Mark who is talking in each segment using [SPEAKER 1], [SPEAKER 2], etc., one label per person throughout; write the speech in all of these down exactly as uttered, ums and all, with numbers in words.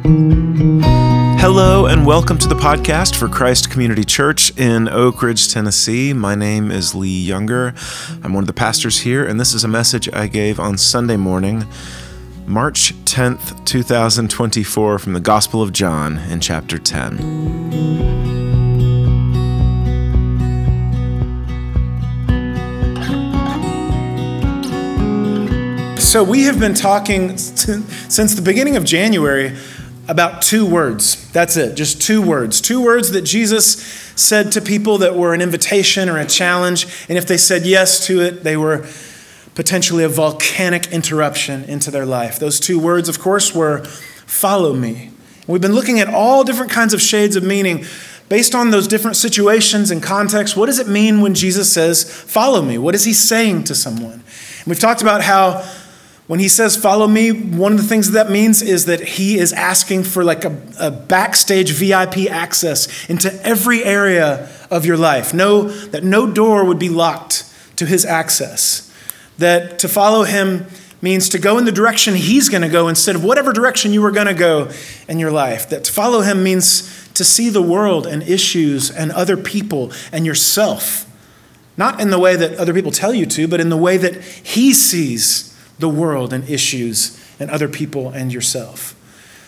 [SPEAKER 1] Hello and welcome to the podcast for Christ Community Church in Oak Ridge, Tennessee. My name is Lee Younger. I'm one of the pastors here, and this is a message I gave on Sunday morning, March tenth, twenty twenty-four, from the Gospel of John in chapter ten.
[SPEAKER 2] So we have been talking since the beginning of January about two words. That's it, just two words. Two words that Jesus said to people that were an invitation or a challenge, and if they said yes to it, they were potentially a volcanic interruption into their life. Those two words, of course, were follow me. We've been looking at all different kinds of shades of meaning based on those different situations and contexts. What does it mean when Jesus says, follow me? What is he saying to someone? And we've talked about how when he says, follow me, one of the things that means is that he is asking for like a, a backstage V I P access into every area of your life. No, that no door would be locked to his access. That to follow him means to go in the direction he's going to go instead of whatever direction you were going to go in your life. That to follow him means to see the world and issues and other people and yourself. Not in the way that other people tell you to, but in the way that he sees the world and issues and other people and yourself.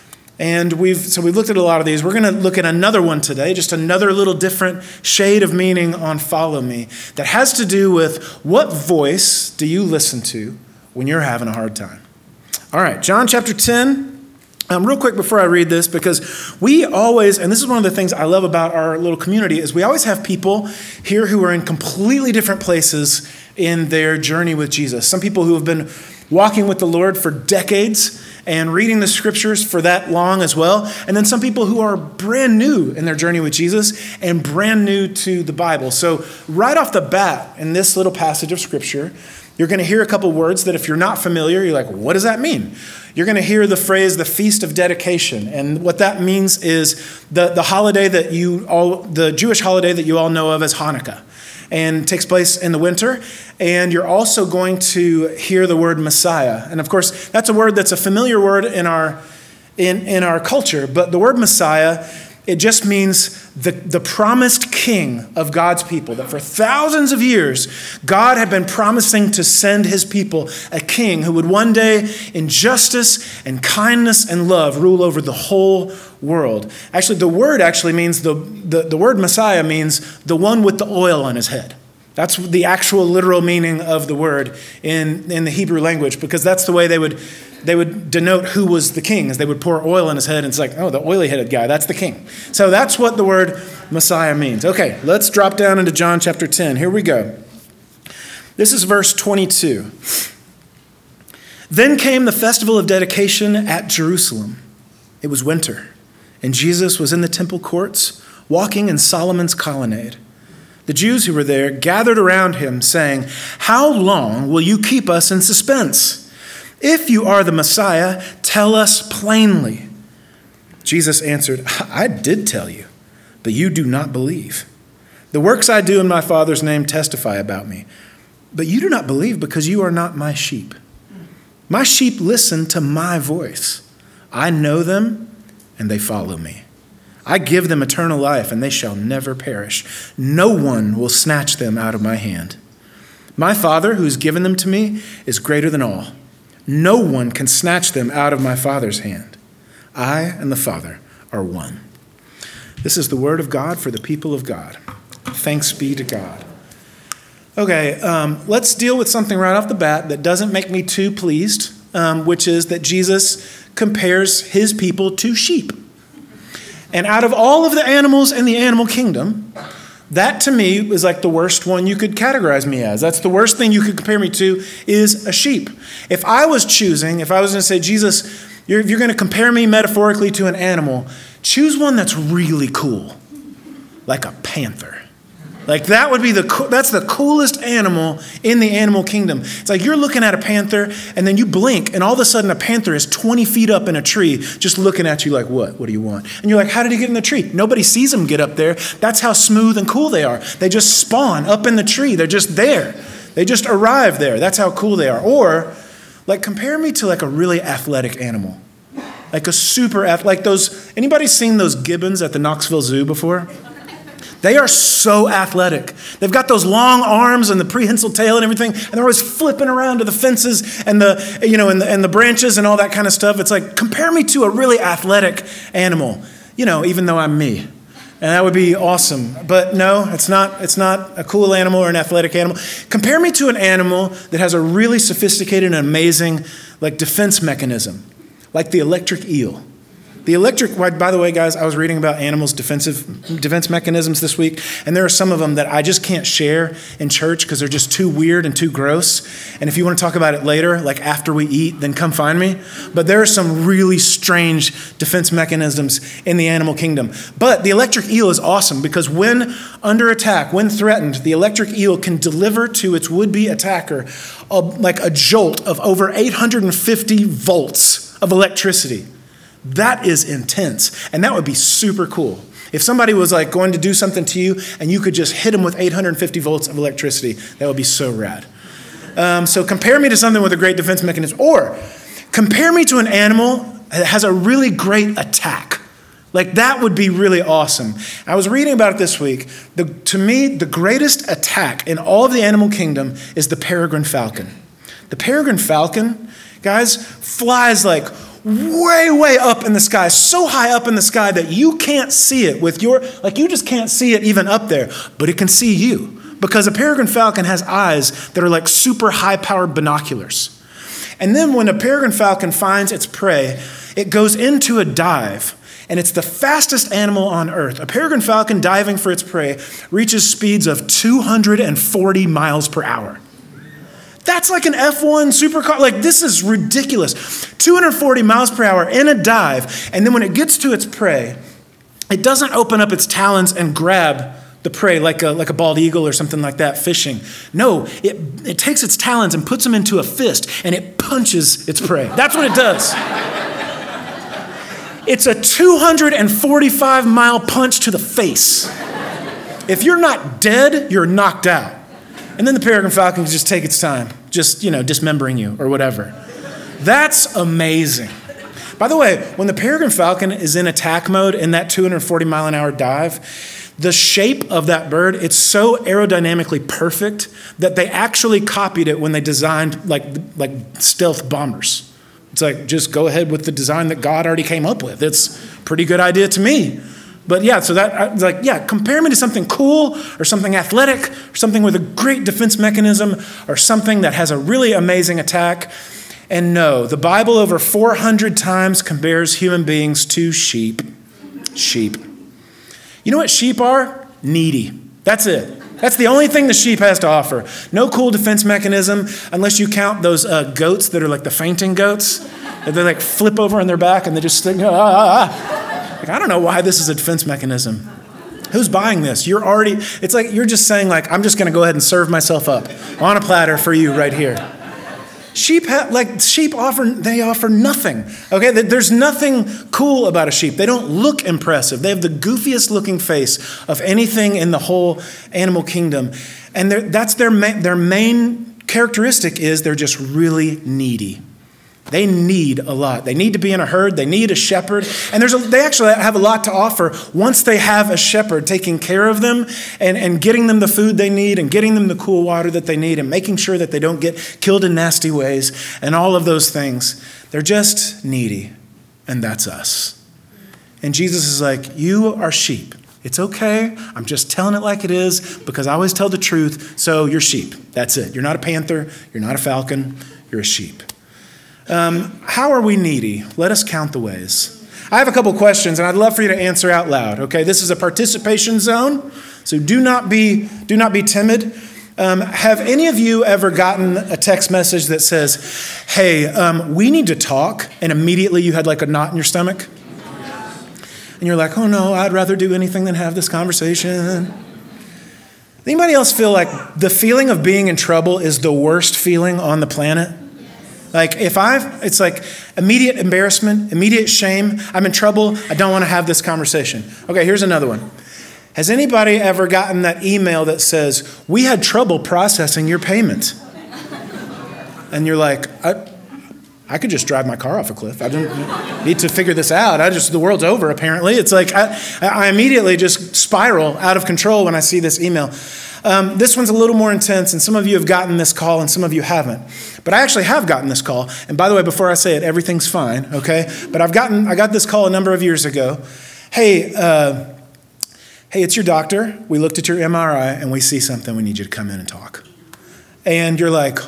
[SPEAKER 2] And we've so we've looked at a lot of these. We're going to look at another one today, just another little different shade of meaning on follow me that has to do with what voice do you listen to when you're having a hard time. All right, John chapter ten. Um, real quick before I read this, because we always, and this is one of the things I love about our little community, is we always have people here who are in completely different places in their journey with Jesus. Some people who have been walking with the Lord for decades and reading the scriptures for that long as well. And then some people who are brand new in their journey with Jesus and brand new to the Bible. So right off the bat in this little passage of scripture, you're going to hear a couple words that if you're not familiar, you're like, what does that mean? You're going to hear the phrase, the Feast of Dedication. And what that means is the, the holiday that you all, the Jewish holiday that you all know of as Hanukkah, and takes place in the winter. And you're also going to hear the word Messiah. And of course, that's a word that's a familiar word in our in, in our culture. But the word Messiah, it just means the, the promised king of God's people. That for thousands of years, God had been promising to send his people a king who would one day, in justice and kindness and love, rule over the whole world. Actually, the word actually means, the, the, the word Messiah means the one with the oil on his head. That's the actual literal meaning of the word in, in the Hebrew language, because that's the way they would they would denote who was the king, as they would pour oil on his head, and it's like, oh, the oily-headed guy, that's the king. So that's what the word Messiah means. Okay, let's drop down into John chapter ten. Here we go. This is verse twenty-two. Then came the festival of dedication at Jerusalem. It was winter, and Jesus was in the temple courts, walking in Solomon's colonnade. The Jews who were there gathered around him, saying, how long will you keep us in suspense? If you are the Messiah, tell us plainly. Jesus answered, I did tell you, but you do not believe. The works I do in my Father's name testify about me, but you do not believe because you are not my sheep. My sheep listen to my voice. I know them, and they follow me. I give them eternal life, and they shall never perish. No one will snatch them out of my hand. My Father, who has given them to me, is greater than all. No one can snatch them out of my Father's hand. I and the Father are one. This is the word of God for the people of God. Thanks be to God. Okay, um, let's deal with something right off the bat that doesn't make me too pleased, um, which is that Jesus compares his people to sheep. And out of all of the animals in the animal kingdom, that to me is like the worst one you could categorize me as. That's the worst thing you could compare me to is a sheep. If I was choosing, if I was going to say, Jesus, you're, you're going to compare me metaphorically to an animal, choose one that's really cool, like a panther. Like that would be the, that's the coolest animal in the animal kingdom. It's like you're looking at a panther and then you blink and all of a sudden a panther is twenty feet up in a tree just looking at you like, what? What do you want? And you're like, how did he get in the tree? Nobody sees him get up there. That's how smooth and cool they are. They just spawn up in the tree. They're just there. They just arrive there. That's how cool they are. Or like compare me to like a really athletic animal. Like a super ath- like those, anybody seen those gibbons at the Knoxville Zoo before? They are so athletic. They've got those long arms and the prehensile tail and everything, and they're always flipping around to the fences and the, you know, and the, and the branches and all that kind of stuff. It's like, compare me to a really athletic animal, you know, even though I'm me. And that would be awesome. But no, it's not, it's not a cool animal or an athletic animal. Compare me to an animal that has a really sophisticated and amazing like defense mechanism, like the electric eel. The electric, by the way, guys, I was reading about animals' defensive defense mechanisms this week, and there are some of them that I just can't share in church because they're just too weird and too gross. And if you want to talk about it later, like after we eat, then come find me. But there are some really strange defense mechanisms in the animal kingdom. But the electric eel is awesome because when under attack, when threatened, the electric eel can deliver to its would-be attacker a, like a jolt of over eight hundred fifty volts of electricity. That is intense, and that would be super cool. If somebody was like going to do something to you and you could just hit them with eight hundred fifty volts of electricity, that would be so rad. Um, so compare me to something with a great defense mechanism, or compare me to an animal that has a really great attack. Like that would be really awesome. I was reading about it this week. The, to me, the greatest attack in all of the animal kingdom is the peregrine falcon. The peregrine falcon, guys, flies like way, way up in the sky, so high up in the sky that you can't see it with your, like you just can't see it even up there, but it can see you because a peregrine falcon has eyes that are like super high-powered binoculars. And then when a peregrine falcon finds its prey, it goes into a dive, and it's the fastest animal on earth. A peregrine falcon diving for its prey reaches speeds of two hundred forty miles per hour. That's like an F one supercar. Like, this is ridiculous. two hundred forty miles per hour in a dive. And then when it gets to its prey, it doesn't open up its talons and grab the prey like a, like a bald eagle or something like that fishing. No, it, it takes its talons and puts them into a fist and it punches its prey. That's what it does. It's a two hundred forty-five mile punch to the face. If you're not dead, you're knocked out. And then the peregrine falcon can just take its time, just, you know, dismembering you or whatever. That's amazing. By the way, when the peregrine falcon is in attack mode in that two hundred forty mile an hour dive, the shape of that bird, it's so aerodynamically perfect that they actually copied it when they designed like, like stealth bombers. It's like, just go ahead with the design that God already came up with. It's a pretty good idea to me. But yeah, so that, I was like, yeah, compare me to something cool or something athletic or something with a great defense mechanism or something that has a really amazing attack. And no, the Bible over four hundred times compares human beings to sheep. Sheep. You know what sheep are? Needy. That's it. That's the only thing the sheep has to offer. No cool defense mechanism unless you count those uh, goats that are like the fainting goats. They like flip over on their back and they just think, ah, ah, ah. Like, I don't know why this is a defense mechanism. Who's buying this? You're already, it's like you're just saying like, I'm just going to go ahead and serve myself up on a platter for you right here. Sheep, ha- like sheep offer, they offer nothing. Okay, there's nothing cool about a sheep. They don't look impressive. They have the goofiest looking face of anything in the whole animal kingdom. And that's their ma- their main characteristic is they're just really needy. They need a lot. They need to be in a herd. They need a shepherd. And there's a, they actually have a lot to offer once they have a shepherd taking care of them and, and getting them the food they need and getting them the cool water that they need and making sure that they don't get killed in nasty ways and all of those things. They're just needy. And that's us. And Jesus is like, you are sheep. It's okay. I'm just telling it like it is because I always tell the truth. So you're sheep. That's it. You're not a panther. You're not a falcon. You're a sheep. Um, how are we needy? Let us count the ways. I have a couple questions, and I'd love for you to answer out loud. Okay, this is a participation zone, so do not be do not be timid. Um, have any of you ever gotten a text message that says, "Hey, um, we need to talk," and immediately you had like a knot in your stomach, and you're like, "Oh no, I'd rather do anything than have this conversation." Anybody else feel like the feeling of being in trouble is the worst feeling on the planet? Like if I've, it's like immediate embarrassment, immediate shame. I'm in trouble. I don't want to have this conversation. Okay, here's another one. Has anybody ever gotten that email that says, we had trouble processing your payment? And you're like, I, I could just drive my car off a cliff. I don't need to figure this out. I just, the world's over, apparently. It's like I, I immediately just spiral out of control when I see this email. Um, this one's a little more intense, and some of you have gotten this call and some of you haven't. But I actually have gotten this call. And by the way, before I say it, everything's fine, okay? But I've gotten, I got this call a number of years ago. Hey, uh, hey, it's your doctor. We looked at your M R I and we see something. We need you to come in and talk. And you're like,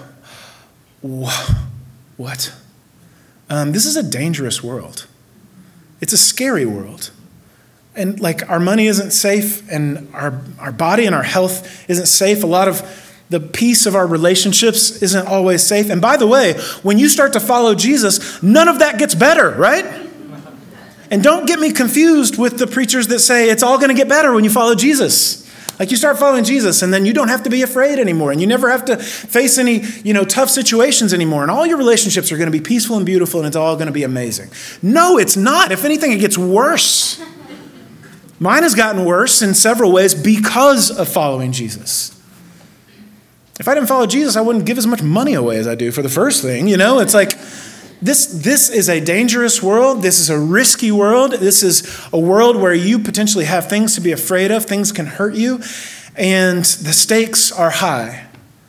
[SPEAKER 2] what? Um, this is a dangerous world. It's a scary world. And like our money isn't safe and our, our body and our health isn't safe. A lot of the peace of our relationships isn't always safe. And by the way, when you start to follow Jesus, none of that gets better, right? And don't get me confused with the preachers that say it's all going to get better when you follow Jesus. Like you start following Jesus and then you don't have to be afraid anymore and you never have to face any, you know, tough situations anymore and all your relationships are going to be peaceful and beautiful and it's all going to be amazing. No, it's not. If anything, it gets worse. Mine has gotten worse in several ways because of following Jesus. If I didn't follow Jesus, I wouldn't give as much money away as I do for the first thing, you know? It's like this this is a dangerous world. This is a risky world. This is a world where you potentially have things to be afraid of. Things can hurt you, and the stakes are high.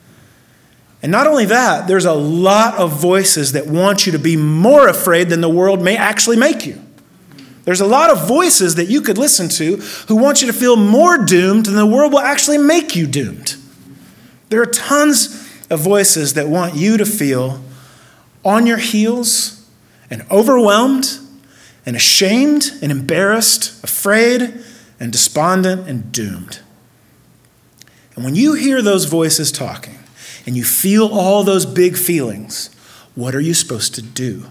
[SPEAKER 2] And not only that, there's a lot of voices that want you to be more afraid than the world may actually make you. There's a lot of voices that you could listen to who want you to feel more doomed than the world will actually make you doomed. There are tons of voices that want you to feel on your heels and overwhelmed and ashamed and embarrassed, afraid and despondent and doomed. And when you hear those voices talking and you feel all those big feelings, what are you supposed to do?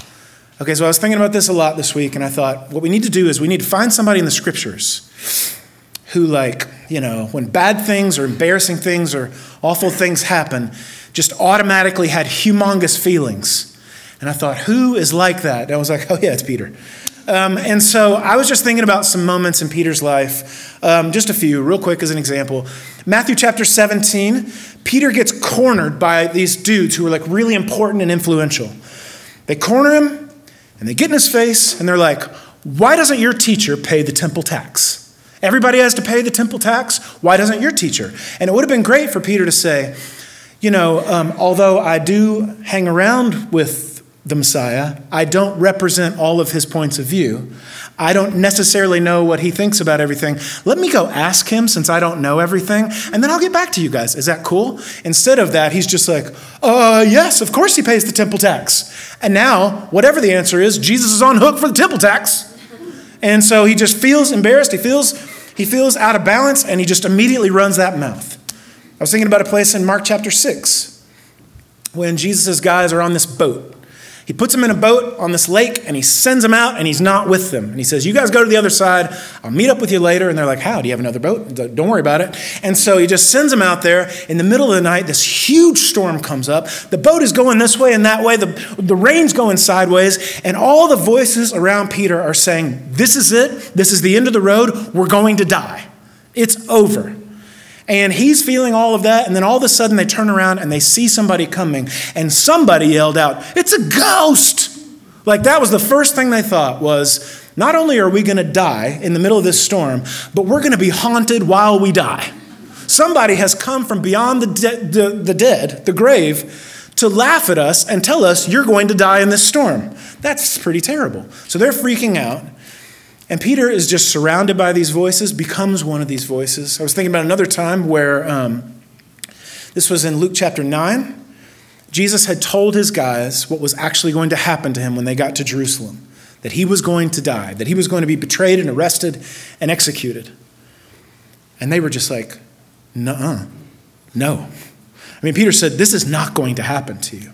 [SPEAKER 2] Okay, so I was thinking about this a lot this week, and I thought what we need to do is we need to find somebody in the scriptures who, like, you know, when bad things or embarrassing things or awful things happen, just automatically had humongous feelings. And I thought, who is like that? And I was like, oh yeah, it's Peter. Um, and so I was just thinking about some moments in Peter's life, um, just a few, real quick as an example. Matthew chapter seventeen, Peter gets cornered by these dudes who are like really important and influential. They corner him, and they get in his face, and they're like, why doesn't your teacher pay the temple tax? Everybody has to pay the temple tax. Why doesn't your teacher? And it would have been great for Peter to say, you know, um, although I do hang around with the Messiah, I don't represent all of his points of view. I don't necessarily know what he thinks about everything. Let me go ask him since I don't know everything, and then I'll get back to you guys. Is that cool? Instead of that, he's just like, uh, yes, of course he pays the temple tax. And now, whatever the answer is, Jesus is on hook for the temple tax. And so he just feels embarrassed. He feels, he feels out of balance, and he just immediately runs that mouth. I was thinking about a place in Mark chapter six when Jesus' guys are on this boat. He puts them in a boat on this lake, and he sends them out, and he's not with them. And he says, you guys go to the other side. I'll meet up with you later. And they're like, how? Do you have another boat? Don't worry about it. And so he just sends them out there. In the middle of the night, this huge storm comes up. The boat is going this way and that way. The, the rain's going sideways. And all the voices around Peter are saying, this is it. This is the end of the road. We're going to die. It's over. And he's feeling all of that, and then all of a sudden they turn around and they see somebody coming, and somebody yelled out, it's a ghost! Like that was the first thing they thought was, not only are we going to die in the middle of this storm, but we're going to be haunted while we die. Somebody has come from beyond the, de- the, the dead, the grave, to laugh at us and tell us you're going to die in this storm. That's pretty terrible. So they're freaking out. And Peter is just surrounded by these voices, becomes one of these voices. I was thinking about another time where um, this was in Luke chapter nine. Jesus had told his guys what was actually going to happen to him when they got to Jerusalem, that he was going to die, that he was going to be betrayed and arrested and executed. And they were just like, nuh-uh, no. I mean, Peter said, this is not going to happen to you.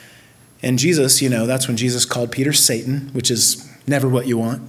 [SPEAKER 2] And Jesus, you know, that's when Jesus called Peter Satan, which is never what you want.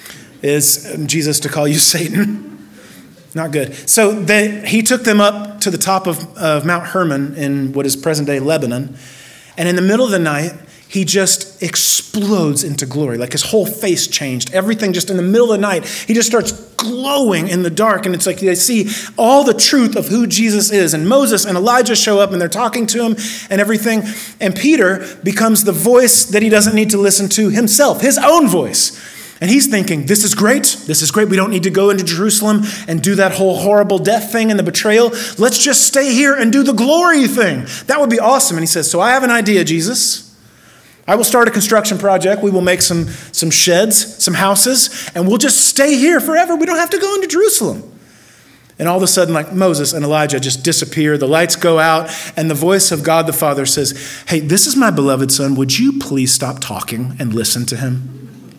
[SPEAKER 2] Is Jesus to call you Satan? Not good. So they, he took them up to the top of, of Mount Hermon in what is present-day Lebanon. And in the middle of the night, he just explodes into glory. Like his whole face changed. Everything just in the middle of the night, he just starts glowing in the dark. And it's like they see all the truth of who Jesus is. And Moses and Elijah show up and they're talking to him and everything. And Peter becomes the voice that he doesn't need to listen to himself, his own voice. And he's thinking, this is great. This is great. We don't need to go into Jerusalem and do that whole horrible death thing and the betrayal. Let's just stay here and do the glory thing. That would be awesome. And he says, so I have an idea, Jesus. I will start a construction project. We will make some, some sheds, some houses, and we'll just stay here forever. We don't have to go into Jerusalem. And all of a sudden, like Moses and Elijah just disappear. The lights go out, and the voice of God the Father says, hey, this is my beloved son. Would you please stop talking and listen to him?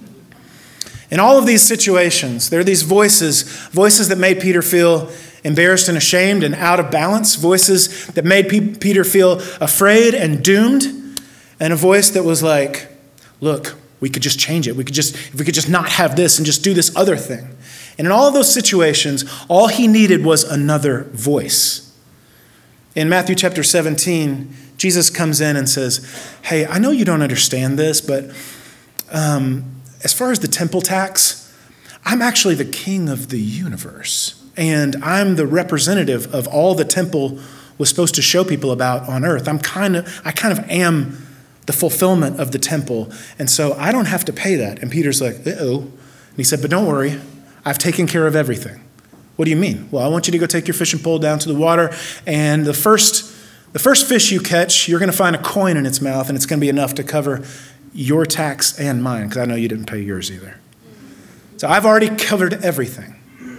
[SPEAKER 2] In all of these situations, there are these voices, voices that made Peter feel embarrassed and ashamed and out of balance, voices that made P- Peter feel afraid and doomed, and a voice that was like, look, we could just change it. We could just, if we could just not have this and just do this other thing. And in all of those situations, all he needed was another voice. In Matthew chapter seventeen, Jesus comes in and says, hey, I know you don't understand this, but um, as far as the temple tax, I'm actually the king of the universe. And I'm the representative of all the temple was supposed to show people about on earth. I'm kind of, I kind of am the fulfillment of the temple. And so I don't have to pay that. And Peter's like, uh-oh. And he said, but don't worry. I've taken care of everything. What do you mean? Well, I want you to go take your fishing pole down to the water. And the first, the first fish you catch, you're going to find a coin in its mouth. And it's going to be enough to cover your tax and mine, because I know you didn't pay yours either. So I've already covered everything.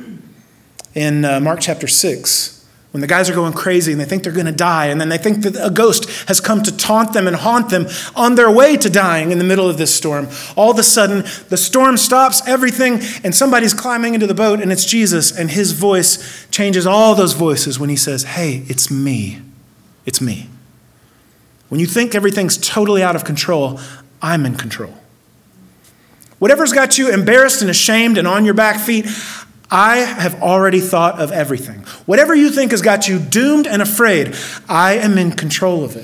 [SPEAKER 2] In uh, Mark chapter six, when the guys are going crazy and they think they're going to die, and then they think that a ghost has come to taunt them and haunt them on their way to dying in the middle of this storm, all of a sudden the storm stops everything and somebody's climbing into the boat, and it's Jesus, and his voice changes all those voices when he says, hey, it's me. It's me. When you think everything's totally out of control, I'm in control. Whatever's got you embarrassed and ashamed and on your back feet, I have already thought of everything. Whatever you think has got you doomed and afraid, I am in control of it.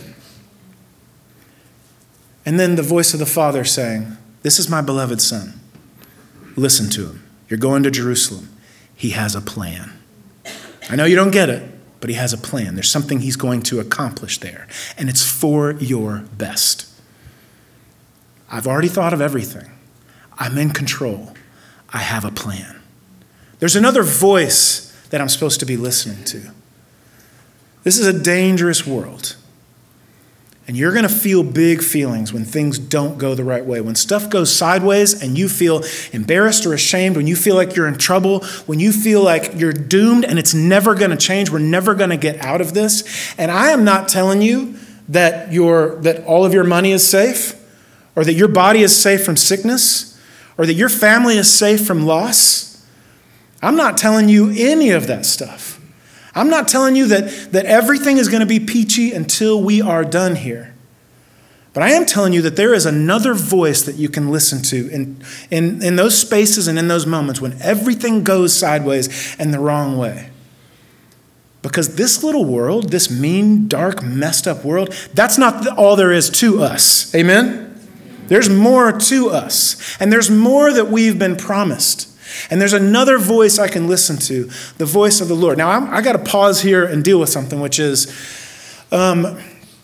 [SPEAKER 2] And then the voice of the Father saying, this is my beloved son. Listen to him. You're going to Jerusalem. He has a plan. I know you don't get it, but he has a plan. There's something he's going to accomplish there, and it's for your best. I've already thought of everything. I'm in control. I have a plan. There's another voice that I'm supposed to be listening to. This is a dangerous world. And you're going to feel big feelings when things don't go the right way. When stuff goes sideways and you feel embarrassed or ashamed, when you feel like you're in trouble, when you feel like you're doomed and it's never going to change, we're never going to get out of this. And I am not telling you that your that all of your money is safe, or that your body is safe from sickness, or that your family is safe from loss. I'm not telling you any of that stuff. I'm not telling you that, that everything is going to be peachy until we are done here. But I am telling you that there is another voice that you can listen to in, in, in those spaces and in those moments when everything goes sideways and the wrong way. Because this little world, this mean, dark, messed up world, that's not all there is to us. Amen? There's more to us, and there's more that we've been promised. And there's another voice I can listen to, the voice of the Lord. Now, I'm, I got to pause here and deal with something, which is um,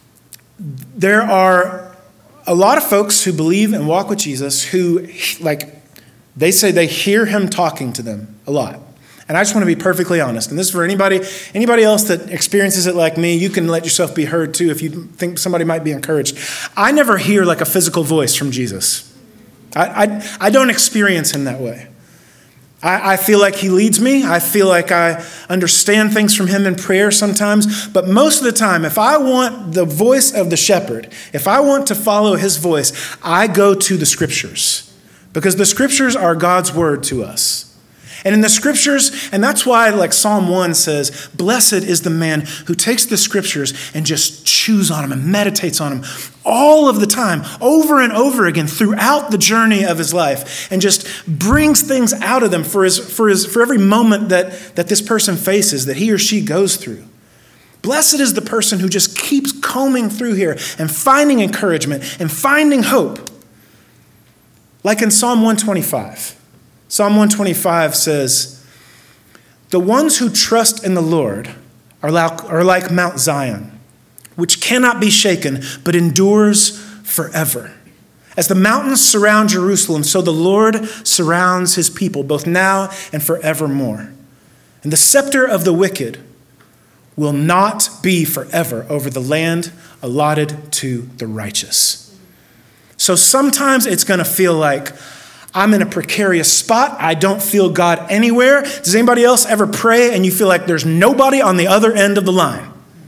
[SPEAKER 2] there are a lot of folks who believe and walk with Jesus who, like, they say they hear him talking to them a lot. And I just want to be perfectly honest. And this is for anybody, anybody else that experiences it like me. You can let yourself be heard too if you think somebody might be encouraged. I never hear like a physical voice from Jesus. I, I, I don't experience him that way. I, I feel like he leads me. I feel like I understand things from him in prayer sometimes. But most of the time, if I want the voice of the shepherd, if I want to follow his voice, I go to the scriptures. Because the scriptures are God's word to us. And in the scriptures, and that's why like Psalm one says, blessed is the man who takes the scriptures and just chews on them and meditates on them all of the time, over and over again throughout the journey of his life, and just brings things out of them for his for his for every moment that, that this person faces, that he or she goes through. Blessed is the person who just keeps combing through here and finding encouragement and finding hope. Like in Psalm one twenty-five. Psalm one twenty-five says, "The ones who trust in the Lord are like, are like Mount Zion, which cannot be shaken, but endures forever. As the mountains surround Jerusalem, so the Lord surrounds his people, both now and forevermore. And the scepter of the wicked will not be forever over the land allotted to the righteous." So sometimes it's going to feel like I'm in a precarious spot. I don't feel God anywhere. Does anybody else ever pray and you feel like there's nobody on the other end of the line?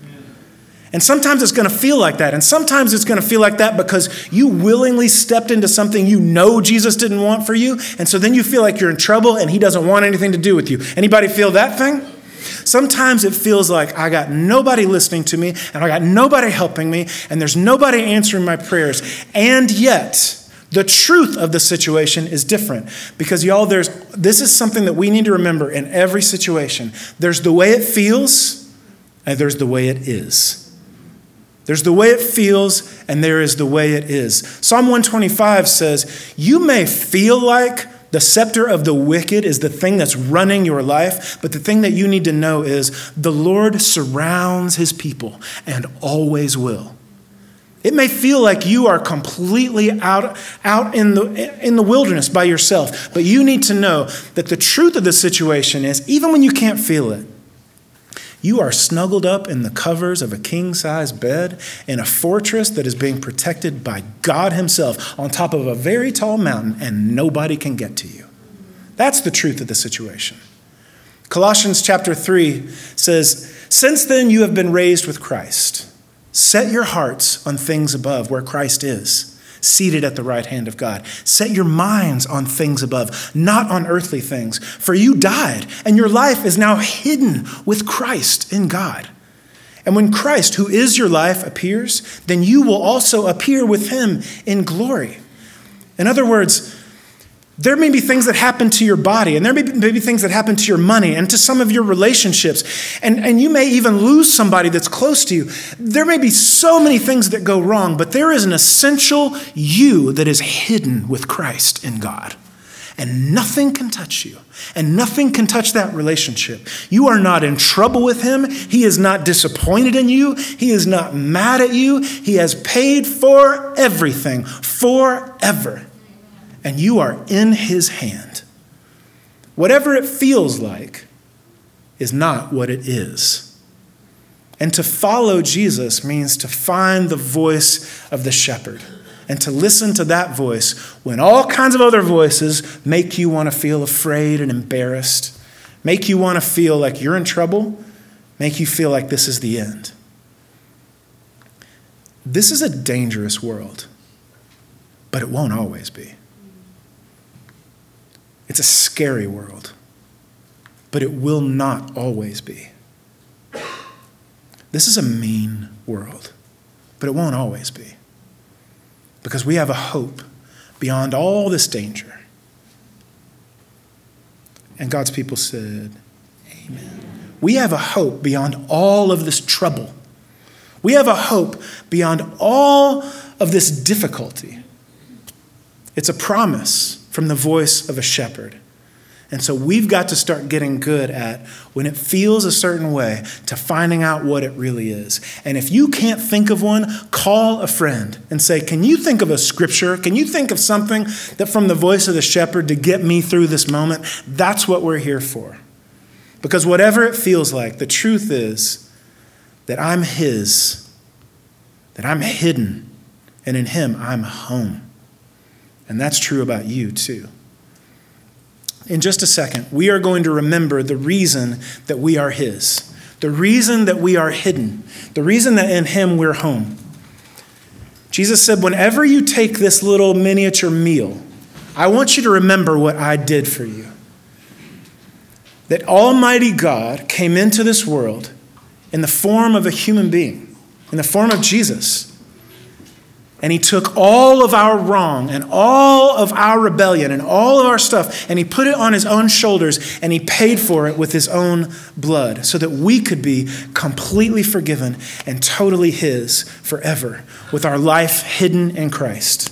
[SPEAKER 2] And sometimes it's going to feel like that. And sometimes it's going to feel like that because you willingly stepped into something you know Jesus didn't want for you. And so then you feel like you're in trouble and he doesn't want anything to do with you. Anybody feel that thing? Sometimes it feels like I got nobody listening to me and I got nobody helping me and there's nobody answering my prayers. And yet, the truth of the situation is different. Because y'all, there's this is something that we need to remember in every situation. There's the way it feels and there's the way it is. There's the way it feels, and there is the way it is. Psalm one twenty-five says, you may feel like the scepter of the wicked is the thing that's running your life, but the thing that you need to know is the Lord surrounds his people and always will. It may feel like you are completely out, out in the, in the wilderness by yourself, but you need to know that the truth of the situation is, even when you can't feel it, you are snuggled up in the covers of a king-size bed in a fortress that is being protected by God himself on top of a very tall mountain, and nobody can get to you. That's the truth of the situation. Colossians chapter three says, "Since then you have been raised with Christ. Set your hearts on things above where Christ is, seated at the right hand of God. Set your minds on things above, not on earthly things. For you died, and your life is now hidden with Christ in God. And when Christ, who is your life, appears, then you will also appear with him in glory." In other words, there may be things that happen to your body, and there may be, may be things that happen to your money and to some of your relationships, and, and you may even lose somebody that's close to you. There may be so many things that go wrong, but there is an essential you that is hidden with Christ in God. And nothing can touch you, and nothing can touch that relationship. You are not in trouble with him. He is not disappointed in you. He is not mad at you. He has paid for everything forever. And you are in his hand. Whatever it feels like is not what it is. And to follow Jesus means to find the voice of the shepherd and to listen to that voice when all kinds of other voices make you want to feel afraid and embarrassed, make you want to feel like you're in trouble, make you feel like this is the end. This is a dangerous world, but it won't always be. It's a scary world, but it will not always be. This is a mean world, but it won't always be. Because we have a hope beyond all this danger. And God's people said, amen. We have a hope beyond all of this trouble. We have a hope beyond all of this difficulty. It's a promise from the voice of a shepherd. And so we've got to start getting good at, when it feels a certain way, to finding out what it really is. And if you can't think of one, call a friend and say, can you think of a scripture? Can you think of something that from the voice of the shepherd to get me through this moment? That's what we're here for. Because whatever it feels like, the truth is that I'm his, that I'm hidden, and in him I'm home. And that's true about you too. In just a second, we are going to remember the reason that we are his, the reason that we are hidden, the reason that in him we're home. Jesus said, whenever you take this little miniature meal, I want you to remember what I did for you. That Almighty God came into this world in the form of a human being, in the form of Jesus. and he took all of our wrong and all of our rebellion and all of our stuff, and he put it on his own shoulders, and he paid for it with his own blood so that we could be completely forgiven and totally his forever with our life hidden in Christ.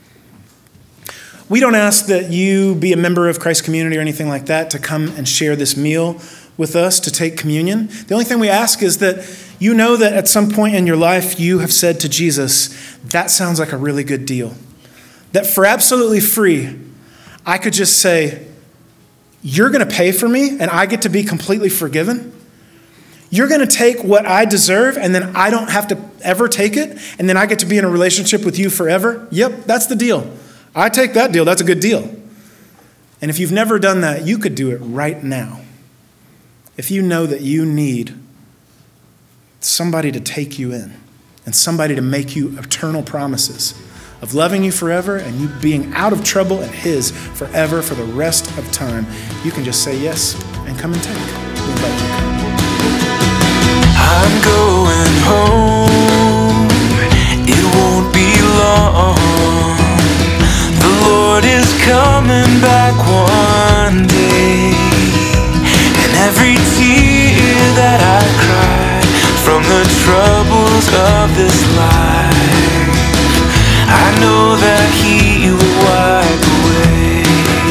[SPEAKER 2] We don't ask that you be a member of Christ Community or anything like that to come and share this meal with us, to take communion. The only thing we ask is that you know that at some point in your life you have said to Jesus, that sounds like a really good deal. That for absolutely free, I could just say, you're going to pay for me and I get to be completely forgiven. You're going to take what I deserve and then I don't have to ever take it, and then I get to be in a relationship with you forever. Yep, that's the deal. I take that deal. That's a good deal. And if you've never done that, you could do it right now. If you know that you need somebody to take you in and somebody to make you eternal promises of loving you forever and you being out of trouble and his forever for the rest of time, you can just say yes and come and take. We invite you to come.
[SPEAKER 3] I'm going home. It won't be long. The Lord is coming back one day, and every tear that I cried from the troubles of this life, I know that he will wipe away.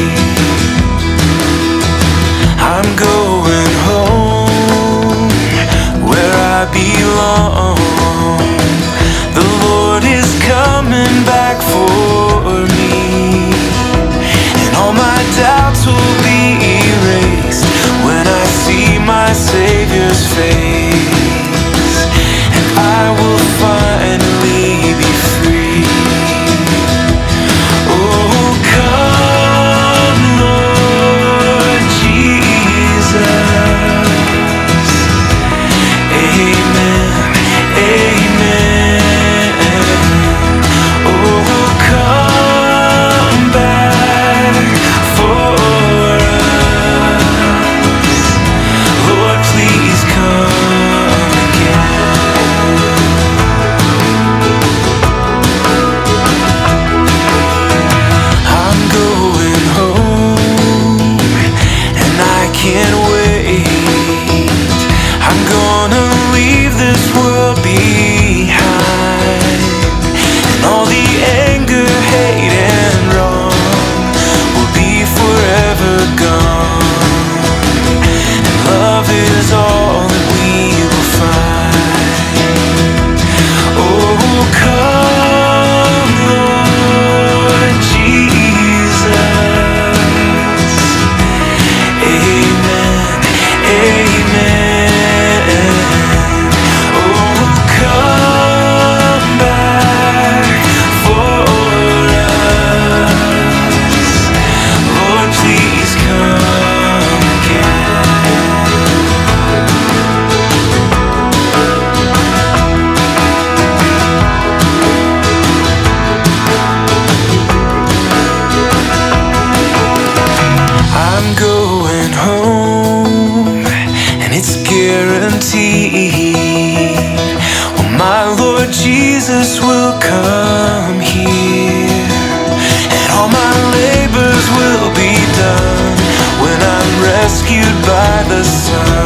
[SPEAKER 3] I'm going home where I belong. The Lord is coming back for me, and all my doubts will be erased when I see my Savior's face, and I will finally be free. Oh, come, Lord Jesus. Amen, amen. Oh, come back for us. Lord, please come again. I'm going home, and I can't wait. I'm gonna leave this world behind, and all the anger, hate, and wrong will be forever gone, and love is all that we will find. Oh, come, Lord Jesus. Amen, amen. Oh, come back for us. Lord, please come again. I'm going home, and it's guaranteed. Well, my Lord Jesus will come here, and all my labors will be done when I'm rescued by the Son.